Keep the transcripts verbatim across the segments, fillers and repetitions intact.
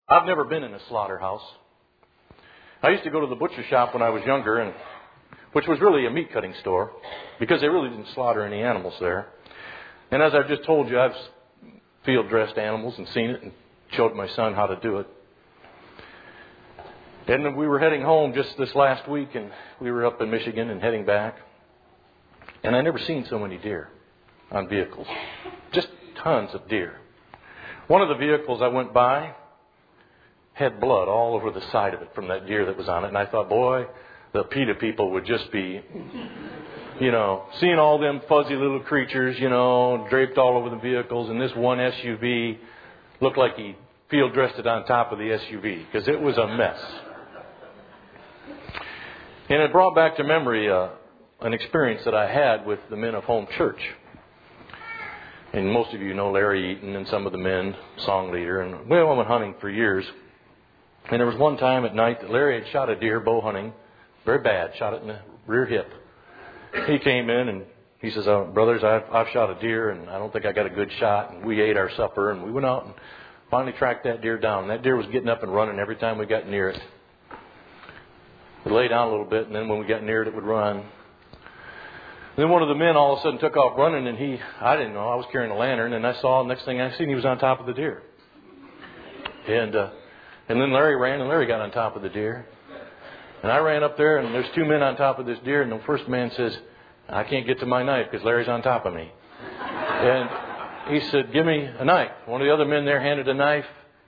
I've never been in a slaughterhouse. I used to go to the butcher shop when I was younger, and which was really a meat cutting store, because they really didn't slaughter any animals there. And as I've just told you, I've field dressed animals and seen it and showed my son how to do it. And we were heading home just this last week, and we were up in Michigan and heading back. And I never seen so many deer on vehicles. Just tons of deer. One of the vehicles I went by had blood all over the side of it from that deer that was on it. And I thought, boy, the PETA people would just be, you know, seeing all them fuzzy little creatures, you know, draped all over the vehicles. And this one S U V looked like he field dressed it on top of the S U V, because it was a mess. And it brought back to memory uh, an experience that I had with the men of Home Church. And most of you know Larry Eaton and some of the men, song leader. And we went hunting for years. And there was one time at night that Larry had shot a deer bow hunting, very bad, shot it in the rear hip. He came in and he says, oh, brothers, I've, I've shot a deer and I don't think I got a good shot. And we ate our supper and we went out and finally tracked that deer down. And that deer was getting up and running every time we got near it. We lay down a little bit, and then when we got near it, it would run. And then one of the men all of a sudden took off running, and he, I didn't know, I was carrying a lantern, and I saw, next thing I seen, he was on top of the deer. And uh, and then Larry ran, and Larry got on top of the deer. And I ran up there, and there's two men on top of this deer, and the first man says, I can't get to my knife because Larry's on top of me. And he said, give me a knife. One of the other men there handed a knife,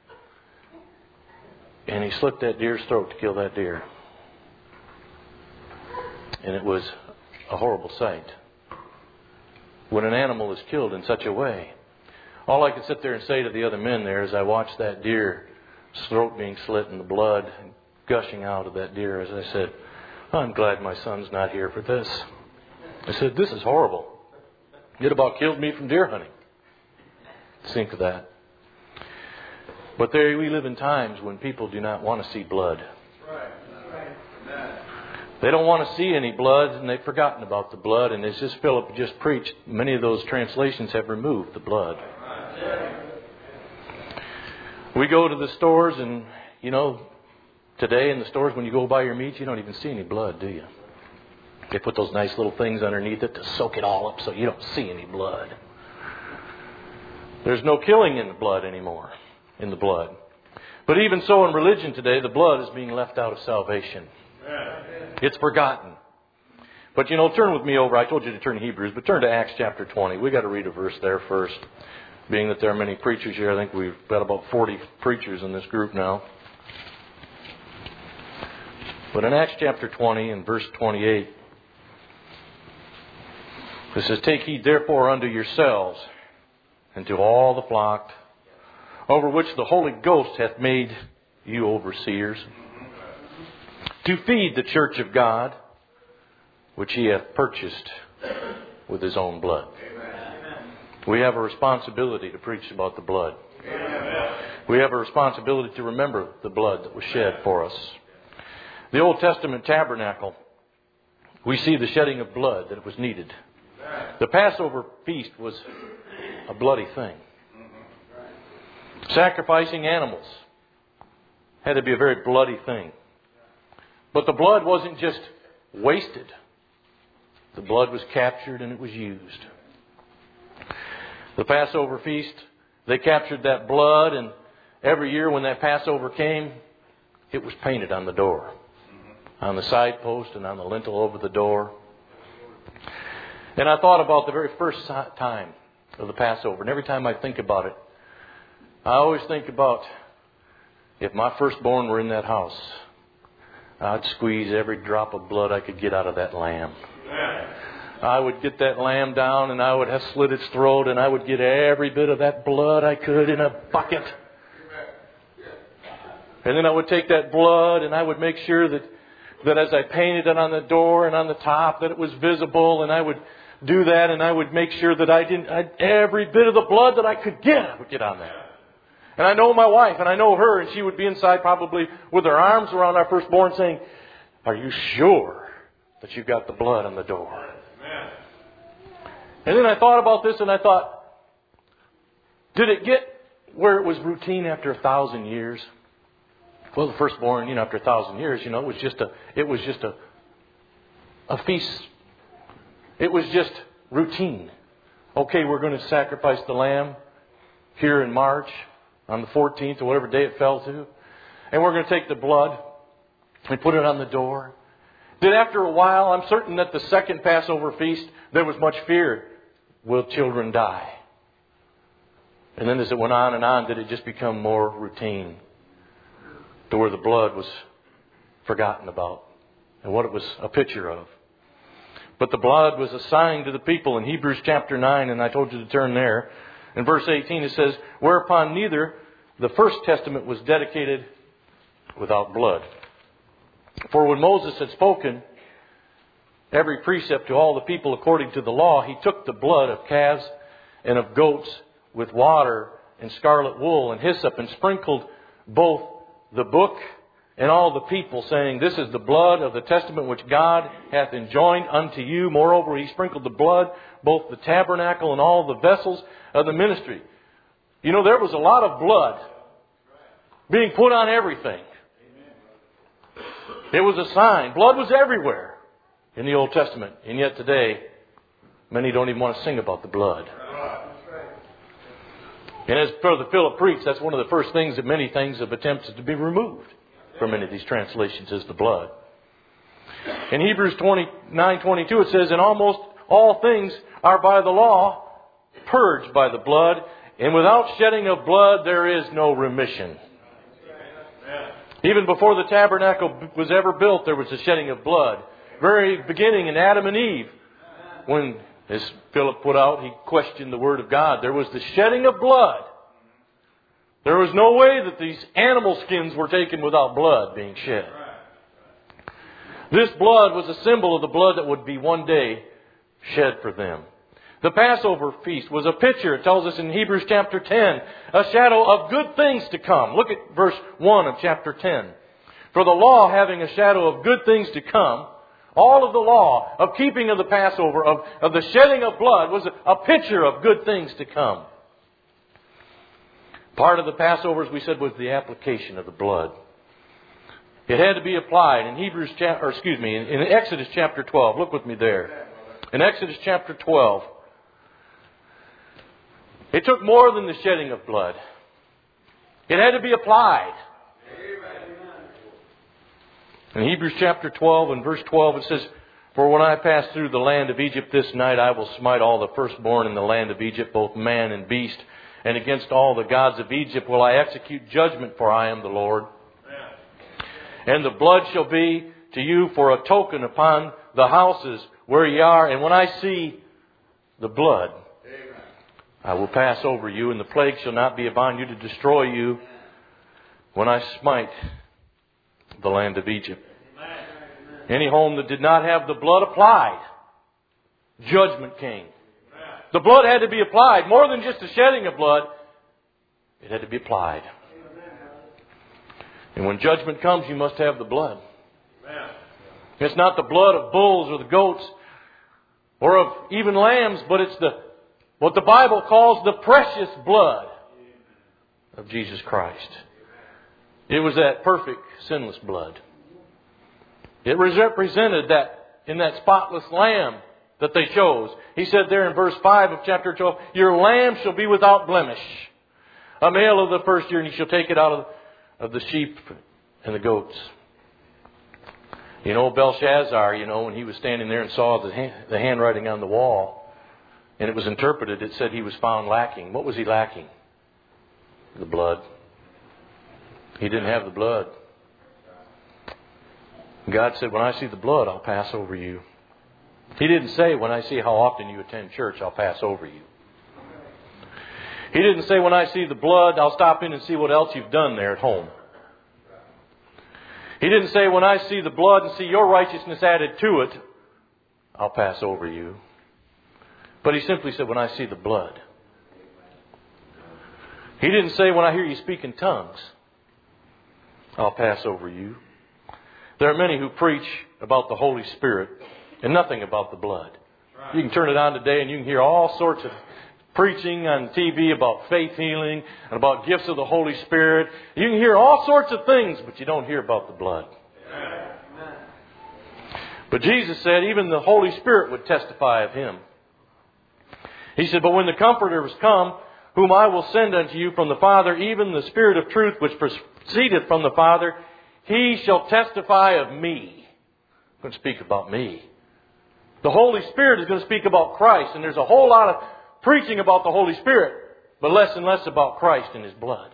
and he slit that deer's throat to kill that deer. And it was a horrible sight. When an animal is killed in such a way, all I could sit there and say to the other men there as I watched that deer's throat being slit and the blood gushing out of that deer, as I said, I'm glad my son's not here for this. I said, this is horrible. It about killed me from deer hunting. Think of that. But there we live in times when people do not want to see blood. They don't want to see any blood, and they've forgotten about the blood. And as just Philip just preached, many of those translations have removed the blood. We go to the stores, and, you know, today in the stores, when you go buy your meat, you don't even see any blood, do you? They put those nice little things underneath it to soak it all up so you don't see any blood. There's no killing in the blood anymore, in the blood. But even so in religion today, the blood is being left out of salvation. It's forgotten. But, you know, turn with me over. I told you to turn to Hebrews, but turn to Acts chapter twenty. We've got to read a verse there first. Being that there are many preachers here, I think we've got about forty preachers in this group now. But in Acts chapter twenty and verse twenty-eight, it says, take heed therefore unto yourselves and to all the flock, over which the Holy Ghost hath made you overseers, to feed the church of God, which He hath purchased with His own blood. Amen. We have a responsibility to preach about the blood. Amen. We have a responsibility to remember the blood that was shed for us. The Old Testament tabernacle, we see the shedding of blood that it was needed. The Passover feast was a bloody thing. Sacrificing animals had to be a very bloody thing. But the blood wasn't just wasted. The blood was captured and it was used. The Passover feast, they captured that blood, and every year when that Passover came, it was painted on the door, on the side post and on the lintel over the door. And I thought about the very first time of the Passover, and every time I think about it, I always think about if my firstborn were in that house, I'd squeeze every drop of blood I could get out of that lamb. I would get that lamb down and I would have slit its throat, and I would get every bit of that blood I could in a bucket. And then I would take that blood and I would make sure that, that as I painted it on the door and on the top, that it was visible, and I would do that, and I would make sure that I didn't, I, every bit of the blood that I could get, I would get on there. And I know my wife, and I know her, and she would be inside probably with her arms around our firstborn saying, are you sure that you've got the blood on the door? Amen. And then I thought about this, and I thought, did it get where it was routine after a thousand years? Well, the firstborn, you know, after a thousand years, you know, it was just a, it was just a, a feast. It was just routine. Okay, we're going to sacrifice the lamb here in March on the fourteenth or whatever day it fell to. And we're going to take the blood and put it on the door. Then after a while, I'm certain that the second Passover feast, there was much fear. Will children die? And then as it went on and on, did it just become more routine to where the blood was forgotten about and what it was a picture of. But the blood was a sign to the people in Hebrews chapter nine, and I told you to turn there. In verse eighteen it says, whereupon neither the first testament was dedicated without blood. For when Moses had spoken every precept to all the people according to the law, he took the blood of calves and of goats with water and scarlet wool and hyssop and sprinkled both the book and all the people, saying, this is the blood of the testament which God hath enjoined unto you. Moreover, he sprinkled the blood, both the tabernacle and all the vessels of the ministry. You know, there was a lot of blood being put on everything. It was a sign. Blood was everywhere in the Old Testament. And yet today, many don't even want to sing about the blood. And as Brother Philip preached, that's one of the first things that many things have attempted to be removed from many of these translations is the blood. In Hebrews twenty-nine twenty-two it says, and almost all things are by the law purged by the blood, and without shedding of blood there is no remission. Even before the tabernacle was ever built, there was a shedding of blood. Very beginning in Adam and Eve, when, as Philip put out, he questioned the Word of God, there was the shedding of blood. There was no way that these animal skins were taken without blood being shed. This blood was a symbol of the blood that would be one day shed for them. The Passover feast was a picture, it tells us in Hebrews chapter ten, a shadow of good things to come. Look at verse one of chapter ten. For the law having a shadow of good things to come, all of the law of keeping of the Passover, of, of the shedding of blood, was a, a picture of good things to come. Part of the Passover, as we said, was the application of the blood. It had to be applied in Hebrews, or excuse me, in, in Exodus chapter twelve. Look with me there. In Exodus chapter twelve, it took more than the shedding of blood. It had to be applied. In Hebrews chapter twelve and verse twelve it says, for when I pass through the land of Egypt this night, I will smite all the firstborn in the land of Egypt, both man and beast. And against all the gods of Egypt will I execute judgment, for I am the Lord. And the blood shall be to you for a token upon the houses where ye are. And when I see the blood, I will pass over you, and the plague shall not be upon you to destroy you when I smite the land of Egypt. Any home that did not have the blood applied, judgment came. The blood had to be applied. More than just the shedding of blood, it had to be applied. And when judgment comes, you must have the blood. It's not the blood of bulls or the goats or of even lambs, but it's the what the Bible calls the precious blood of Jesus Christ. It was that perfect, sinless blood. It represented that in that spotless lamb that they chose. He said there in verse five of chapter twelve, your lamb shall be without blemish, a male of the first year, and you shall take it out of, of the sheep and the goats. You know, Belshazzar, you know, when he was standing there and saw the, hand, the handwriting on the wall, and it was interpreted, it said he was found lacking. What was he lacking? The blood. He didn't have the blood. God said, when I see the blood, I'll pass over you. He didn't say, when I see how often you attend church, I'll pass over you. He didn't say, when I see the blood, I'll stop in and see what else you've done there at home. He didn't say, when I see the blood and see your righteousness added to it, I'll pass over you. But he simply said, when I see the blood. He didn't say, when I hear you speak in tongues, I'll pass over you. There are many who preach about the Holy Spirit and nothing about the blood. You can turn it on today and you can hear all sorts of preaching on T V about faith healing and about gifts of the Holy Spirit. You can hear all sorts of things, but you don't hear about the blood. But Jesus said even the Holy Spirit would testify of Him. He said, but when the Comforter is come, whom I will send unto you from the Father, even the Spirit of truth which proceedeth from the Father, He shall testify of me. I'm going to speak about me. The Holy Spirit is going to speak about Christ. And there's a whole lot of preaching about the Holy Spirit, but less and less about Christ and His blood.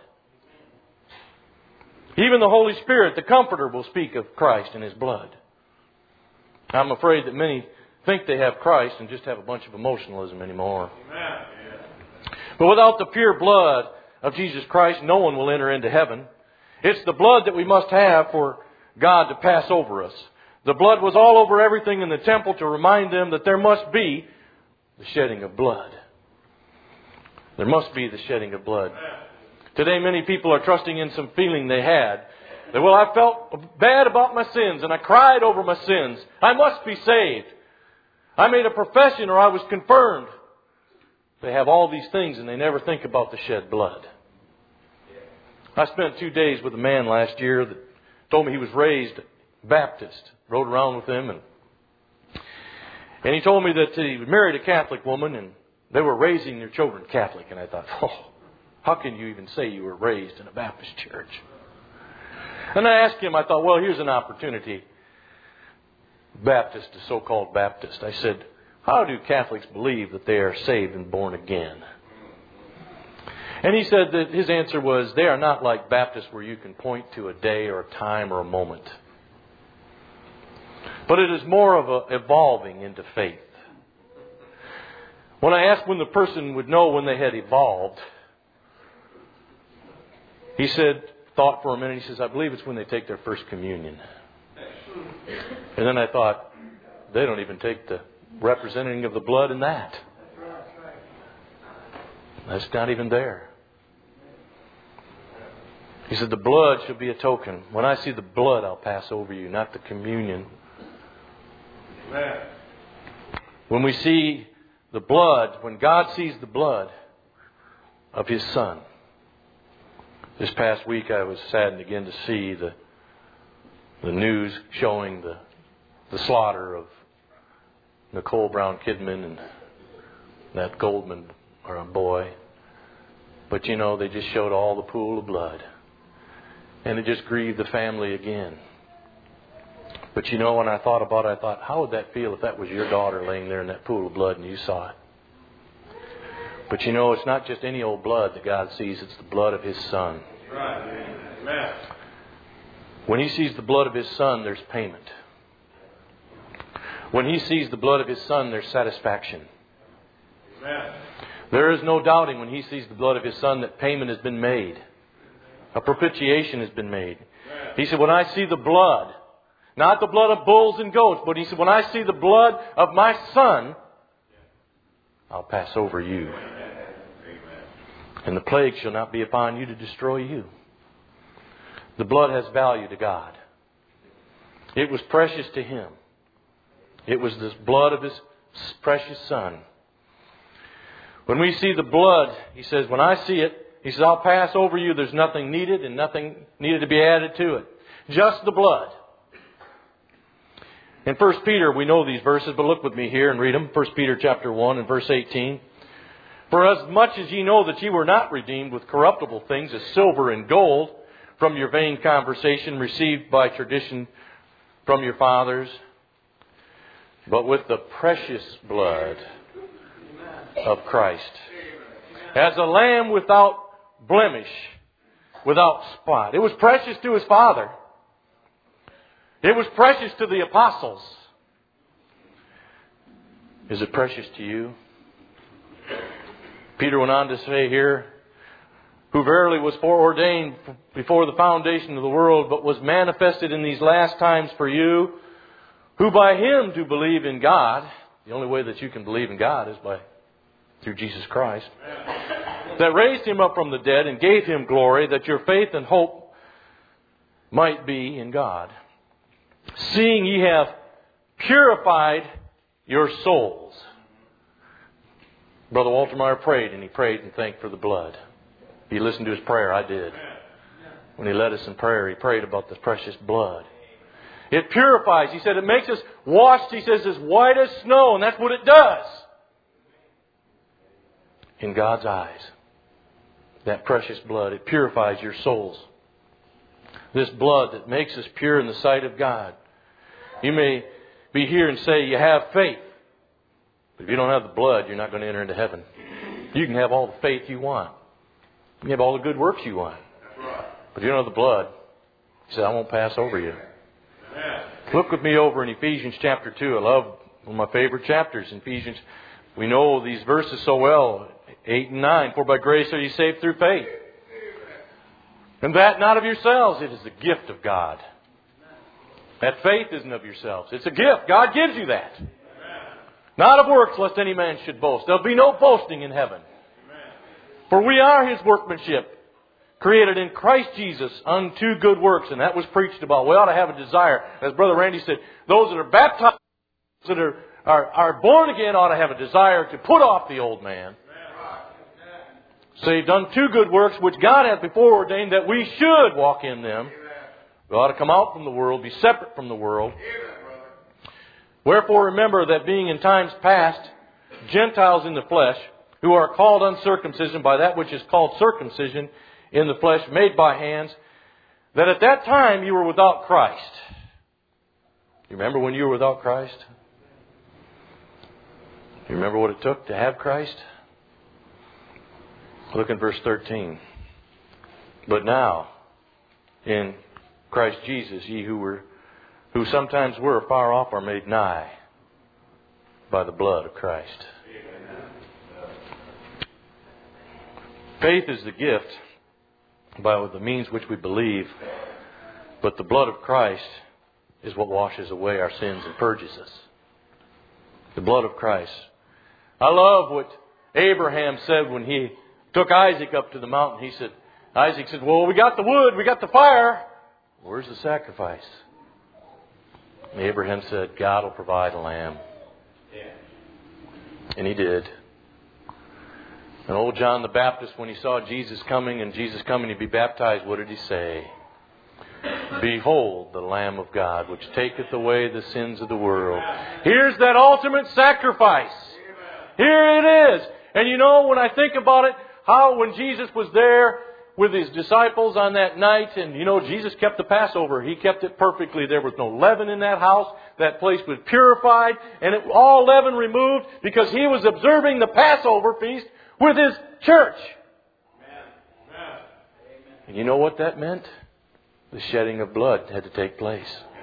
Even the Holy Spirit, the Comforter, will speak of Christ and His blood. I'm afraid that many think they have Christ and just have a bunch of emotionalism anymore. Amen. But without the pure blood of Jesus Christ, no one will enter into heaven. It's the blood that we must have for God to pass over us. The blood was all over everything in the temple to remind them that there must be the shedding of blood. There must be the shedding of blood. Today many people are trusting in some feeling they had. That, well, I felt bad about my sins and I cried over my sins. I must be saved. I made a profession or I was confirmed. They have all these things and they never think about the shed blood. I spent two days with a man last year that told me he was raised Baptist. Rode around with him and and he told me that he married a Catholic woman and they were raising their children Catholic. And I thought, oh, how can you even say you were raised in a Baptist church? And I asked him, I thought, well, here's an opportunity. Baptist, a so-called Baptist. I said, how do Catholics believe that they are saved and born again? And he said that his answer was, they are not like Baptists where you can point to a day or a time or a moment. But it is more of a evolving into faith. When I asked when the person would know when they had evolved, he said, thought for a minute, he says, I believe it's when they take their first communion. And then I thought, they don't even take the representing of the blood in that. That's not even there. He said, the blood should be a token. When I see the blood, I'll pass over you, not the communion. When we see the blood, when God sees the blood of His Son. This past week I was saddened again to see the the news showing the the slaughter of Nicole Brown Kidman and that Goldman or a boy. But you know, they just showed all the pool of blood. And it just grieved the family again. But you know, when I thought about it, I thought, how would that feel if that was your daughter laying there in that pool of blood and you saw it? But you know, it's not just any old blood that God sees. It's the blood of His Son. Right. Amen. When He sees the blood of His Son, there's payment. When He sees the blood of His Son, there's satisfaction. Amen. There is no doubting when He sees the blood of His Son that payment has been made. A propitiation has been made. Amen. He said, when I see the blood, not the blood of bulls and goats, but He said, when I see the blood of my Son, I'll pass over you. And the plague shall not be upon you to destroy you. The blood has value to God. It was precious to Him. It was the blood of His precious Son. When we see the blood, He says, when I see it, He says, I'll pass over you. There's nothing needed and nothing needed to be added to it. Just the blood. In First Peter, we know these verses, but look with me here and read them. First Peter chapter one and verse eighteen. For as much as ye know that ye were not redeemed with corruptible things as silver and gold from your vain conversation received by tradition from your fathers, but with the precious blood of Christ, as a lamb without blemish, without spot. It was precious to His Father. It was precious to the apostles. Is it precious to you? Peter went on to say here, who verily was foreordained before the foundation of the world, but was manifested in these last times for you, who by Him do believe in God. The only way that you can believe in God is by through Jesus Christ. That raised Him up from the dead and gave Him glory, that your faith and hope might be in God. Seeing ye have purified your souls. Brother Walter Meyer prayed, and he prayed and thanked for the blood. If you listened to his prayer, I did. When he led us in prayer, he prayed about the precious blood. It purifies. He said it makes us washed, he says, as white as snow. And that's what it does. In God's eyes. That precious blood. It purifies your souls. This blood that makes us pure in the sight of God. You may be here and say you have faith. But if you don't have the blood, you're not going to enter into heaven. You can have all the faith you want. You can have all the good works you want. But if you don't have the blood, he said, I won't pass over you. Look with me over in Ephesians chapter two. I love one of my favorite chapters in Ephesians. We know these verses so well. eight and nine. For by grace are you saved through faith. And that not of yourselves. It is the gift of God. That faith isn't of yourselves. It's a gift. God gives you that. Not of works, lest any man should boast. There'll be no boasting in heaven. For we are His workmanship, created in Christ Jesus unto good works. And that was preached about. We ought to have a desire. As Brother Randy said, those that are baptized, those that are, are, are born again ought to have a desire to put off the old man. Saved unto good works, which God hath before ordained that we should walk in them. We ought to come out from the world, be separate from the world. Wherefore remember that being in times past Gentiles in the flesh, who are called uncircumcision by that which is called circumcision in the flesh, made by hands, that at that time you were without Christ. You remember when you were without Christ? You remember what it took to have Christ? Look in verse thirteen. But now, in Christ Jesus, ye who were, who sometimes were far off, are made nigh by the blood of Christ. Faith is the gift by the means which we believe, but the blood of Christ is what washes away our sins and purges us. The blood of Christ. I love what Abraham said when he took Isaac up to the mountain. He said, Isaac said, well, we got the wood, we got the fire. Where's the sacrifice? And Abraham said, God will provide a lamb. And He did. And old John the Baptist, when he saw Jesus coming and Jesus coming to be baptized, what did he say? Behold the Lamb of God, which taketh away the sins of the world. Here's that ultimate sacrifice. Here it is. And you know, when I think about it, how when Jesus was there with His disciples on that night, and you know, Jesus kept the Passover. He kept it perfectly. There was no leaven in that house. That place was purified, and it, all leaven removed, because He was observing the Passover feast with His church. Amen. And you know what that meant? The shedding of blood had to take place.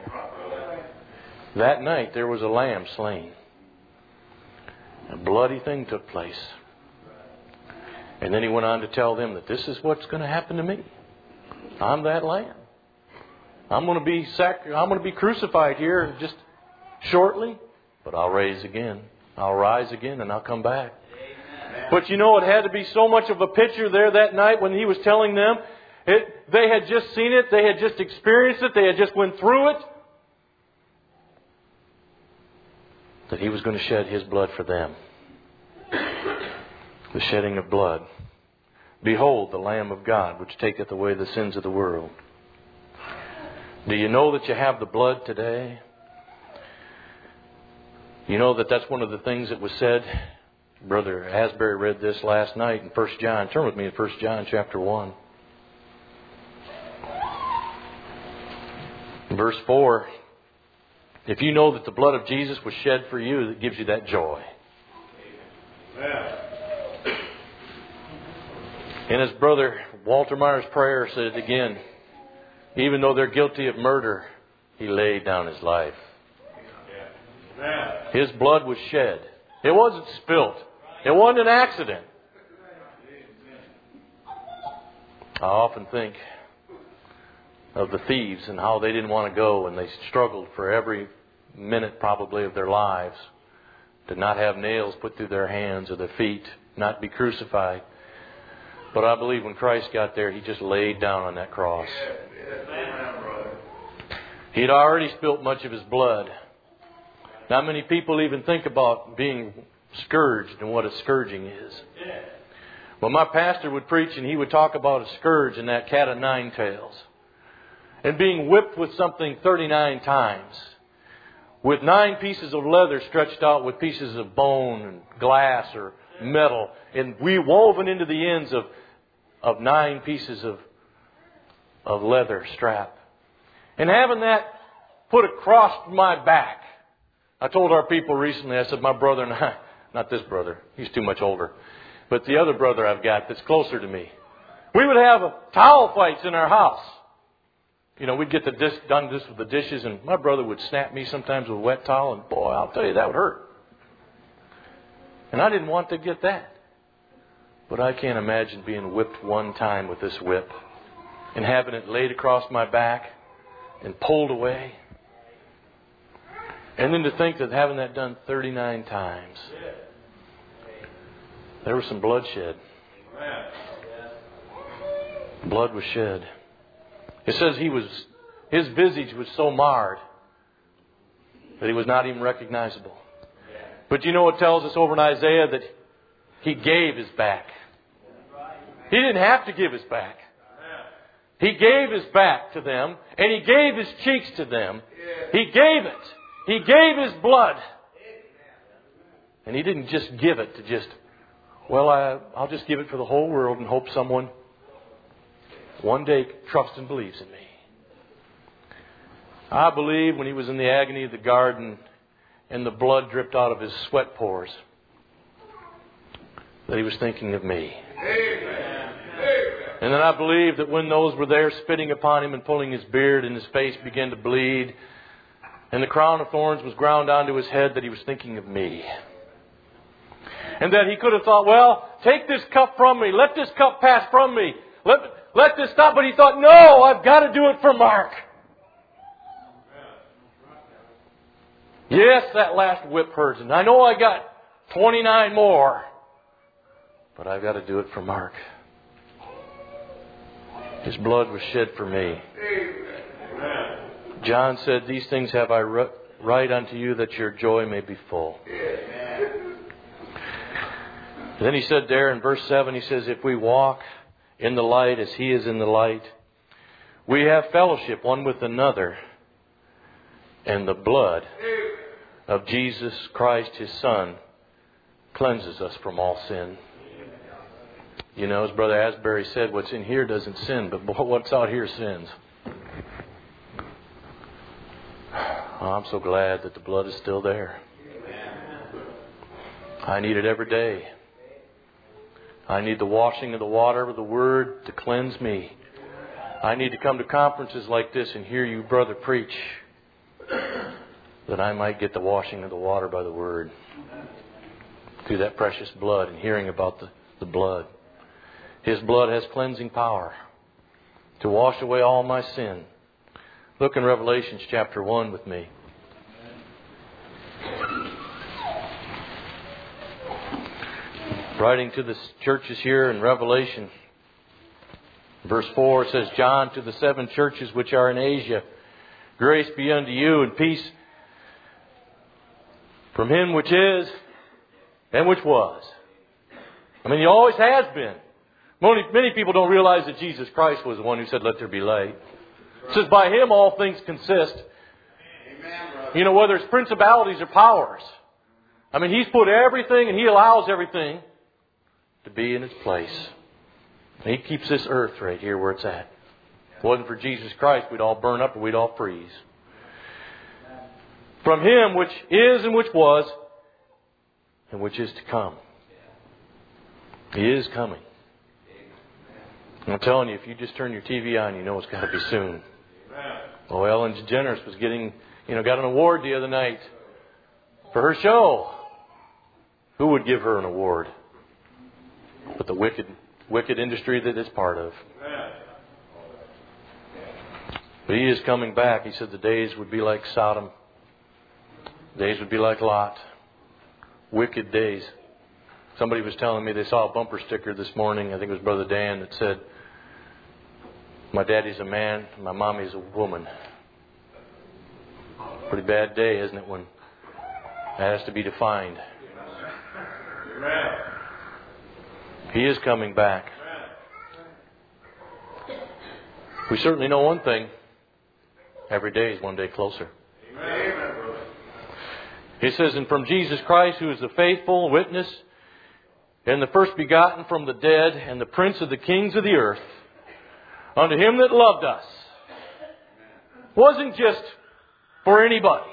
That night there was a lamb slain. A bloody thing took place. And then He went on to tell them that this is what's going to happen to me. I'm that lamb. I'm going to be sac- I'm going to be crucified here just shortly, but I'll rise again. I'll rise again and I'll come back. But you know, it had to be so much of a picture there that night when He was telling them. It, they had just seen it. They had just experienced it. They had just went through it. That He was going to shed His blood for them. The shedding of blood. Behold the Lamb of God, which taketh away the sins of the world. Do you know that you have the blood today? You know that that's one of the things that was said. Brother Asbury read this last night in First John. Turn with me to First John chapter one. Verse four. If you know that the blood of Jesus was shed for you, it gives you that joy. And as Brother Walter Meyer's prayer said again, even though they're guilty of murder, He laid down His life. His blood was shed. It wasn't spilt. It wasn't an accident. I often think of the thieves and how they didn't want to go, and they struggled for every minute probably of their lives to not have nails put through their hands or their feet, not be crucified. But I believe when Christ got there, He just laid down on that cross. He had already spilt much of His blood. Not many people even think about being scourged and what a scourging is. Well, my pastor would preach and he would talk about a scourge and that cat of nine tails. And being whipped with something thirty-nine times. With nine pieces of leather stretched out with pieces of bone and glass or metal. And we woven into the ends of, of nine pieces of, of leather strap. And having that put across my back. I told our people recently, I said, my brother and I, not this brother, he's too much older, but the other brother I've got that's closer to me. We would have towel fights in our house. You know, we'd get the dish, done this with the dishes, and my brother would snap me sometimes with a wet towel, and boy, I'll tell you, that would hurt. And I didn't want to get that. But I can't imagine being whipped one time with this whip and having it laid across my back and pulled away. And then to think that having that done thirty-nine times, there was some bloodshed. Blood was shed. It says he was, his visage was so marred that he was not even recognizable. But you know what tells us over in Isaiah? That he gave his back. He didn't have to give his back. He gave his back to them, and he gave his cheeks to them. He gave it. He gave his blood. And he didn't just give it to just, well, I, I'll just give it for the whole world and hope someone one day trusts and believes in me. I believe when he was in the agony of the garden and the blood dripped out of his sweat pores, that he was thinking of me. Amen. And then I believe that when those were there spitting upon him and pulling his beard and his face began to bleed and the crown of thorns was ground onto his head, that he was thinking of me. And that he could have thought, well, take this cup from me. Let this cup pass from me. Let, let this stop. But he thought, no, I've got to do it for Mark. Yes, that last whip hurts. And I know I got twenty-nine more. But I've got to do it for Mark. His blood was shed for me. John said, these things have I write unto you that your joy may be full. Then he said there in verse seven, he says, if we walk in the light as he is in the light, we have fellowship one with another, and the blood of Jesus Christ, his Son, cleanses us from all sin. You know, as Brother Asbury said, what's in here doesn't sin, but what's out here sins. Oh, I'm so glad that the blood is still there. I need it every day. I need the washing of the water of the Word to cleanse me. I need to come to conferences like this and hear you, brother, preach, that I might get the washing of the water by the Word through that precious blood and hearing about the, the blood. His blood has cleansing power to wash away all my sin. Look in Revelation chapter one with me. Writing to the churches here in Revelation, verse four, it says, John, to the seven churches which are in Asia, grace be unto you and peace from him which is and which was. I mean, he always has been. Many, many people don't realize that Jesus Christ was the one who said, let there be light. It says, by him all things consist. Amen, you know, whether it's principalities or powers. I mean, he's put everything and he allows everything to be in its place. And he keeps this earth right here where it's at. If it wasn't for Jesus Christ, we'd all burn up or we'd all freeze. From him which is and which was and which is to come. He is coming. I'm telling you, if you just turn your T V on, you know it's got to be soon. Oh, Ellen DeGeneres was getting, you know, got an award the other night for her show. Who would give her an award? But the wicked, wicked industry that it's part of. But he is coming back. He said the days would be like Sodom. The days would be like Lot. Wicked days. Somebody was telling me they saw a bumper sticker this morning. I think it was Brother Dan that said, my daddy's a man, my mommy's a woman. Pretty bad day, isn't it, when that has to be defined. He is coming back. We certainly know one thing. Every day is one day closer. He says, and from Jesus Christ, who is the faithful witness, and the first begotten from the dead, and the prince of the kings of the earth, unto him that loved us. Wasn't just for anybody.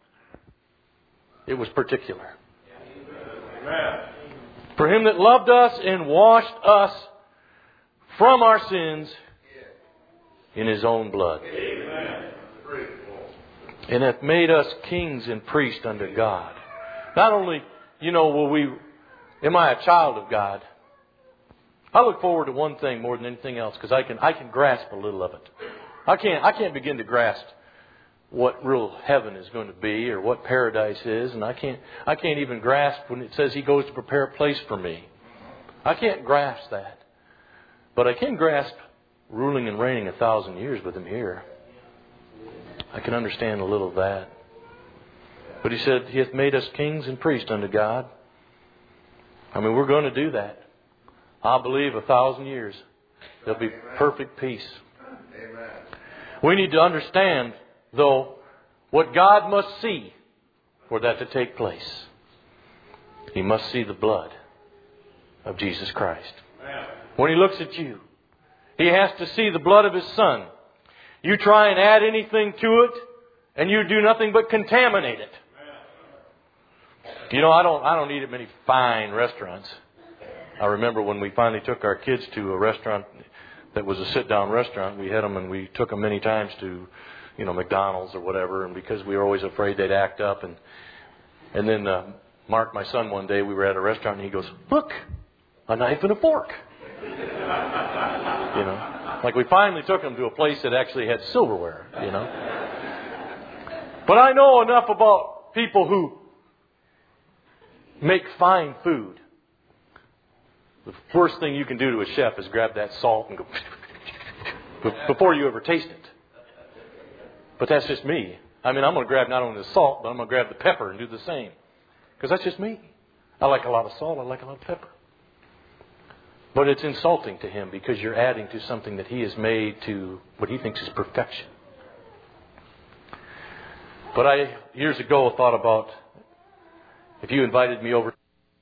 It was particular. For him that loved us and washed us from our sins in His own blood. And hath made us kings and priests unto God. Not only, you know, will we, am I a child of God? I look forward to one thing more than anything else, because I can I can grasp a little of it. I can't I can't begin to grasp what real heaven is going to be or what paradise is, and I can't I can't even grasp when it says He goes to prepare a place for me. I can't grasp that. But I can grasp ruling and reigning a thousand years with Him here. I can understand a little of that. But He said, He hath made us kings and priests unto God. I mean, we're going to do that. I believe a thousand years there'll be perfect peace. Amen. We need to understand, though, what God must see for that to take place. He must see the blood of Jesus Christ. Amen. When He looks at you, He has to see the blood of His Son. You try and add anything to it, and you do nothing but contaminate it. You know, I don't I don't eat at many fine restaurants. I remember when we finally took our kids to a restaurant that was a sit-down restaurant. We had them, and we took them many times to, you know, McDonald's or whatever. And because we were always afraid they'd act up. And and then uh, Mark, my son, one day we were at a restaurant, and he goes, "Look, a knife and a fork." You know. Like we finally took them to a place that actually had silverware, you know. But I know enough about people who make fine food. The first thing you can do to a chef is grab that salt and go before you ever taste it. But that's just me. I mean, I'm going to grab not only the salt, but I'm going to grab the pepper and do the same. Because that's just me. I like a lot of salt. I like a lot of pepper. But it's insulting to Him because you're adding to something that He has made to what He thinks is perfection. But I, years ago, thought about if you invited me over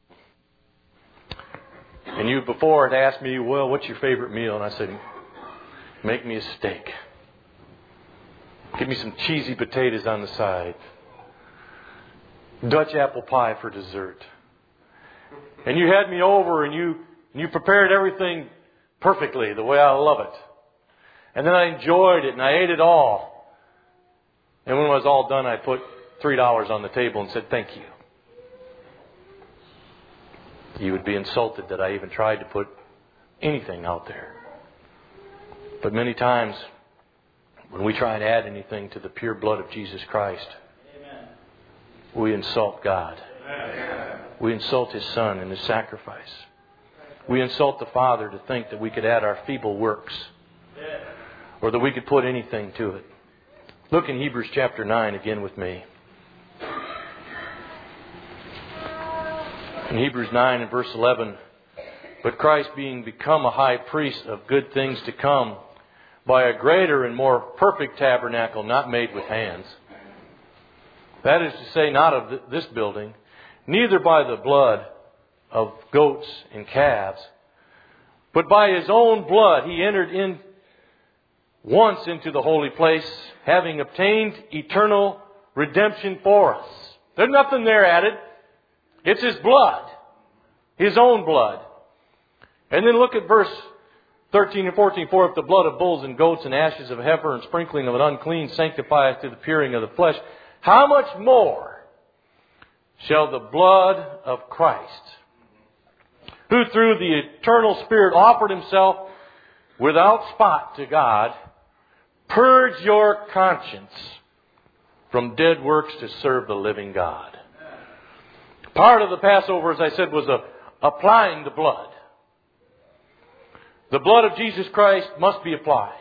and you before had asked me, well, what's your favorite meal? And I said, make me a steak. Give me some cheesy potatoes on the side. Dutch apple pie for dessert. And you had me over and you And you prepared everything perfectly, the way I love it. And then I enjoyed it and I ate it all. And when it was all done, I put three dollars on the table and said, thank you. You would be insulted that I even tried to put anything out there. But many times, when we try and add anything to the pure blood of Jesus Christ, Amen. We insult God. Amen. We insult His Son and His sacrifice. We insult the Father to think that we could add our feeble works or that we could put anything to it. Look in Hebrews chapter nine again with me. In Hebrews nine and verse eleven, but Christ being become a high priest of good things to come by a greater and more perfect tabernacle not made with hands. That is to say, not of this building, neither by the blood of goats and calves, but by His own blood He entered in once into the holy place, having obtained eternal redemption for us. There's nothing there added. It's His blood. His own blood. And then look at verse thirteen and fourteen. For if the blood of bulls and goats and ashes of heifer and sprinkling of an unclean sanctifieth to the puring of the flesh, how much more shall the blood of Christ, who through the eternal Spirit offered Himself without spot to God, purge your conscience from dead works to serve the living God. Part of the Passover, as I said, was a, applying the blood. The blood of Jesus Christ must be applied.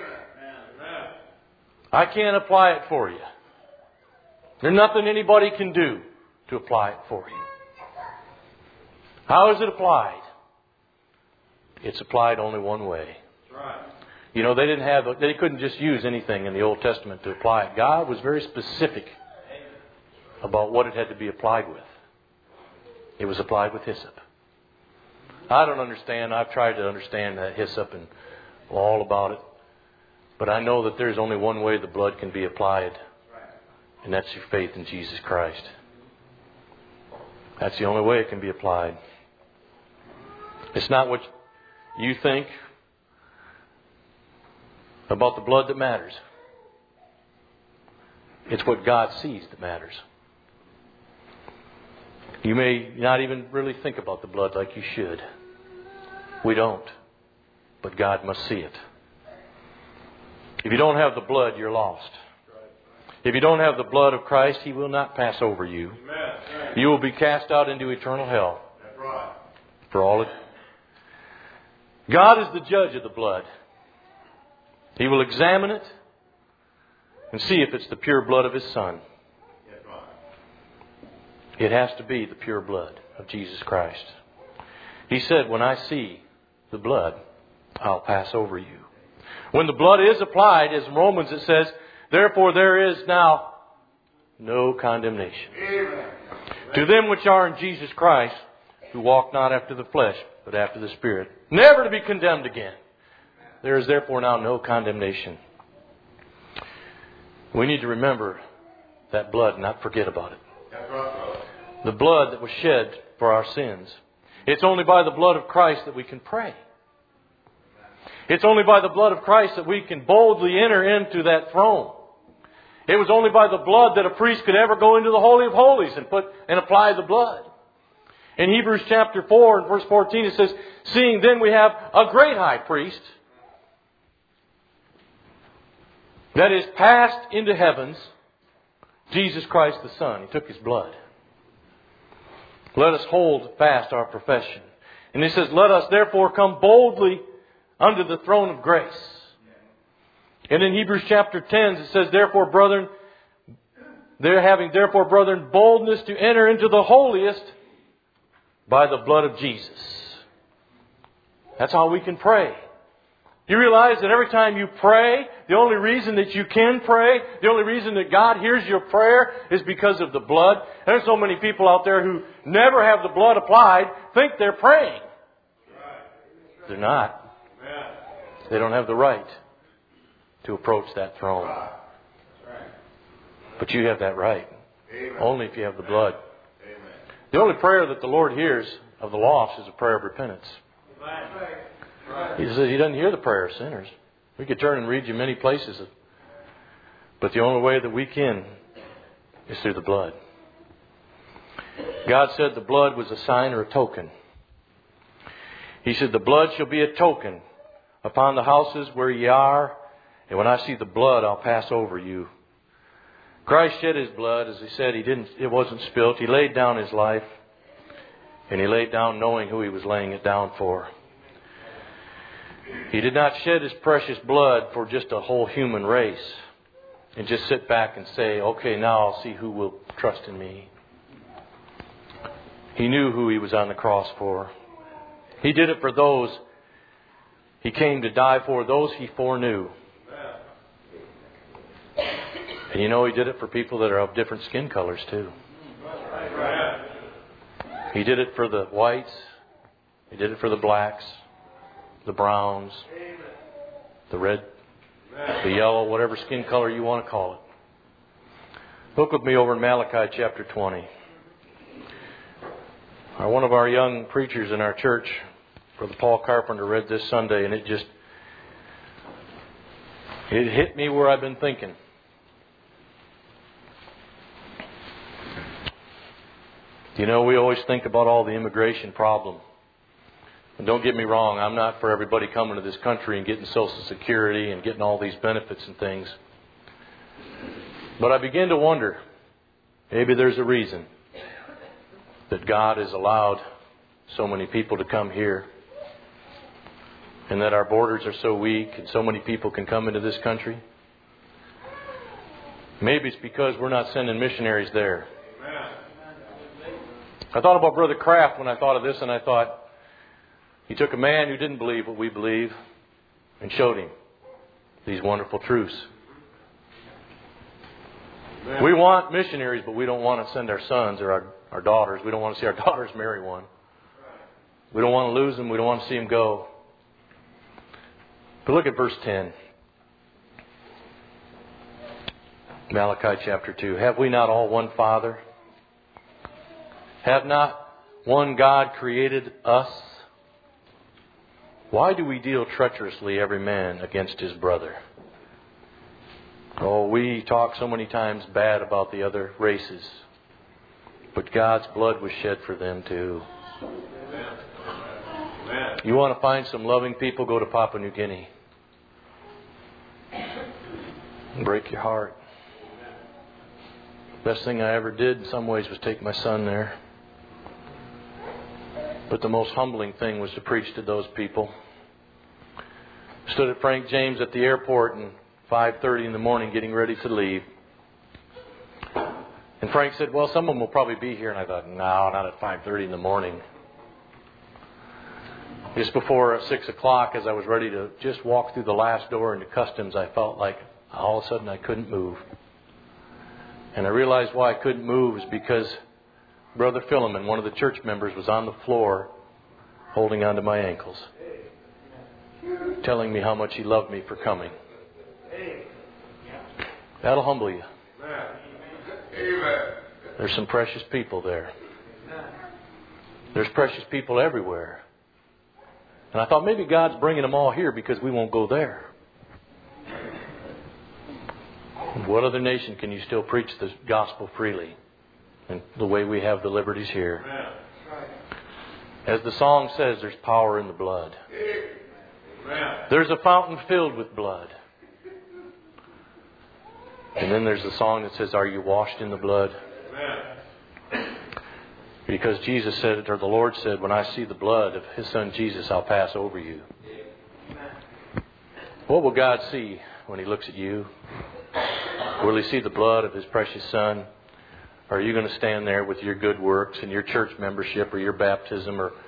I can't apply it for you. There's nothing anybody can do to apply it for you. How is it applied? It's applied only one way. You know, they didn't have, they couldn't just use anything in the Old Testament to apply it. God was very specific about what it had to be applied with. It was applied with hyssop. I don't understand. I've tried to understand that hyssop and all about it. But I know that there's only one way the blood can be applied. And that's your faith in Jesus Christ. That's the only way it can be applied. It's not what you think about the blood that matters. It's what God sees that matters. You may not even really think about the blood like you should. We don't. But God must see it. If you don't have the blood, you're lost. If you don't have the blood of Christ, He will not pass over you. You will be cast out into eternal hell. For all it. God is the judge of the blood. He will examine it and see if it's the pure blood of His Son. It has to be the pure blood of Jesus Christ. He said, when I see the blood, I'll pass over you. When the blood is applied, as in Romans it says, therefore there is now no condemnation. Amen. To them which are in Jesus Christ, who walk not after the flesh, but after the Spirit, never to be condemned again. There is therefore now no condemnation. We need to remember that blood and not forget about it. The blood that was shed for our sins. It's only by the blood of Christ that we can pray. It's only by the blood of Christ that we can boldly enter into that throne. It was only by the blood that a priest could ever go into the Holy of Holies and put and apply the blood. In Hebrews chapter four and verse fourteen it says, seeing then we have a great high priest that is passed into heavens, Jesus Christ the Son. He took His blood. Let us hold fast our profession. And He says, let us therefore come boldly under the throne of grace. And in Hebrews chapter ten it says, therefore, brethren, they're having therefore, brethren, boldness to enter into the holiest by the blood of Jesus. That's how we can pray. You realize that every time you pray, the only reason that you can pray, the only reason that God hears your prayer is because of the blood. There's so many people out there who never have the blood applied, think they're praying. They're not. They don't have the right to approach that throne. But you have that right. Only if you have the blood. The only prayer that the Lord hears of the lost is a prayer of repentance. He says He doesn't hear the prayer of sinners. We could turn and read you many places. But the only way that we can is through the blood. God said the blood was a sign or a token. He said, the blood shall be a token upon the houses where ye are, and when I see the blood, I'll pass over you. Christ shed His blood, as He said, He didn't. It wasn't spilt. He laid down His life, and He laid down knowing who He was laying it down for. He did not shed His precious blood for just a whole human race and just sit back and say, okay, now I'll see who will trust in me. He knew who He was on the cross for. He did it for those He came to die for, those He foreknew. And you know, He did it for people that are of different skin colors too. He did it for the whites. He did it for the blacks, the browns, the red, the yellow, whatever skin color you want to call it. Look with me over in Malachi chapter twenty. One of our young preachers in our church, Brother Paul Carpenter, read this Sunday, and it just, it hit me where I've been thinking. You know, we always think about all the immigration problem. And don't get me wrong, I'm not for everybody coming to this country and getting Social Security and getting all these benefits and things. But I begin to wonder, maybe there's a reason that God has allowed so many people to come here, and that our borders are so weak and so many people can come into this country. Maybe it's because we're not sending missionaries there. I thought about Brother Kraft when I thought of this, and I thought, he took a man who didn't believe what we believe and showed him these wonderful truths. Amen. We want missionaries, but we don't want to send our sons or our, our daughters. We don't want to see our daughters marry one. We don't want to lose them. We don't want to see them go. But look at verse ten. Malachi chapter two. Have we not all one Father? Have not one God created us? Why do we deal treacherously every man against his brother? Oh, we talk so many times bad about the other races. But God's blood was shed for them too. Amen. You want to find some loving people, go to Papua New Guinea. Break your heart. Best thing I ever did in some ways was take my son there. But the most humbling thing was to preach to those people. Stood at Frank James at the airport at five thirty in the morning getting ready to leave. And Frank said, well, some of them will probably be here. And I thought, no, not at five thirty in the morning. Just before six o'clock, as I was ready to just walk through the last door into customs, I felt like all of a sudden I couldn't move. And I realized why I couldn't move is because Brother Philemon, one of the church members, was on the floor holding onto my ankles, telling me how much he loved me for coming. That'll humble you. There's some precious people there. There's precious people everywhere. And I thought maybe God's bringing them all here because we won't go there. What other nation can you still preach the gospel freely? And the way we have the liberties here. As the song says, there's power in the blood. There's a fountain filled with blood. And then there's the song that says, are you washed in the blood? Because Jesus said, or the Lord said, when I see the blood of His Son Jesus, I'll pass over you. What will God see when He looks at you? Will He see the blood of His precious Son? Or are you going to stand there with your good works and your church membership or your baptism? Or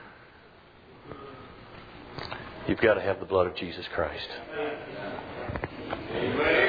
you've got to have the blood of Jesus Christ. Amen.